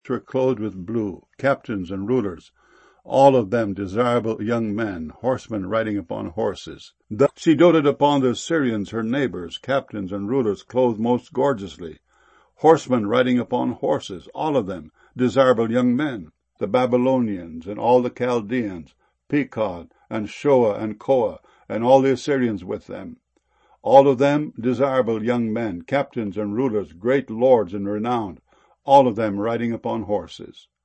were clothed with blue, captains and rulers, all of them desirable young men, horsemen riding upon horses. Thus she doted upon the Assyrians, her neighbors, captains and rulers clothed most gorgeously, horsemen riding upon horses, all of them desirable young men, the Babylonians and all the Chaldeans, Pekod and Shoa and Koa, and all the Assyrians with them, all of them desirable young men, captains and rulers, great lords and renowned, all of them riding upon horses.